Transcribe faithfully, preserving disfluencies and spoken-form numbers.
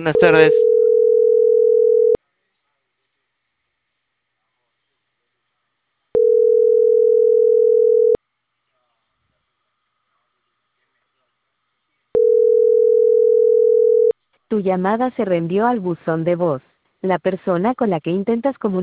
buenas tardes. Tu llamada se reenvió al buzón de voz. La persona con la que intentas comunicar